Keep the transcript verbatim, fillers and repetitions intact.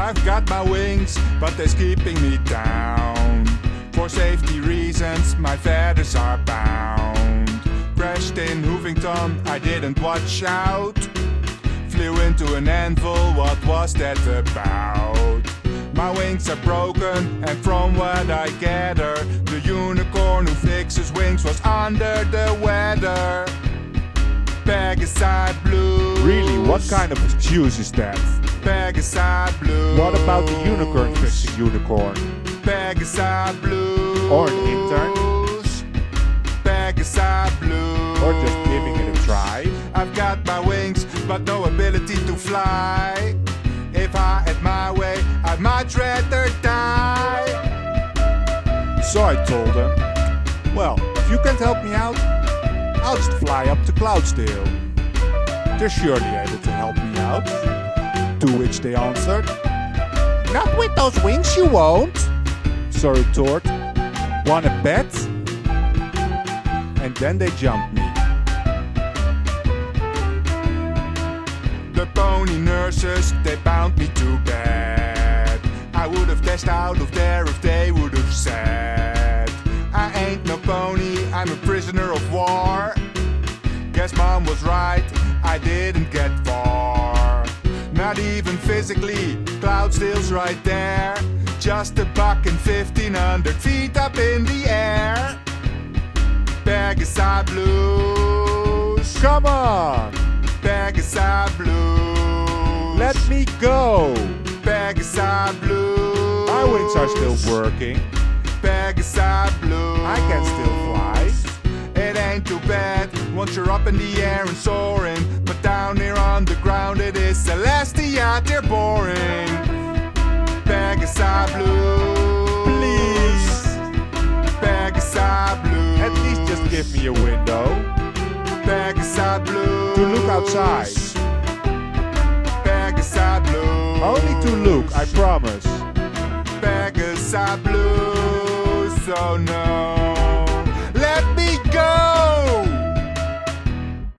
I've got my wings, but they're keeping me down. For safety reasons, my feathers are bound. Crashed in Hoovington, I didn't watch out. Flew into an anvil, what was that about? My wings are broken, and from what I gather, the unicorn who fixes wings was under the weather. Pegasi Blues. Really, what kind of excuse is that? Pegasi Blues. What about the unicorn fixing unicorn? Pegasi Blues. Or an intern? Pegasi Blues. Or just giving it a try? I've got my wings, but no ability to fly. If I had my way, I'd much rather die. So I told him, well, if you can't help me out, I'll just fly up to Cloudsdale. They're surely able to help me out. To which they answered, not with those wings you won't. So I retort, wanna bet? And then they jumped me. The pony nurses, they bound me to bed. I would have dashed out of there if they would have said, I ain't no pony, I'm a prisoner of war. Guess mom was right, I didn't get far. Not even physically, Cloudsdale's right there. Just a buck and fifteen hundred feet up in the air. Pegasi Blues. Come on! Pegasi Blues. Let me go! Pegasi Blues. My wings are still working. Pegasi Blues. I can still fly. It ain't too bad once you're up in the air and soaring, but down here on the ground it is Celestia, they're boring. Pegasi Blues. Please! Pegasi Blues. At least just give me a window. Pegasi Blues. To look outside. Pegasi Blues. Only to look, I promise. Pegasi Blues. Oh no.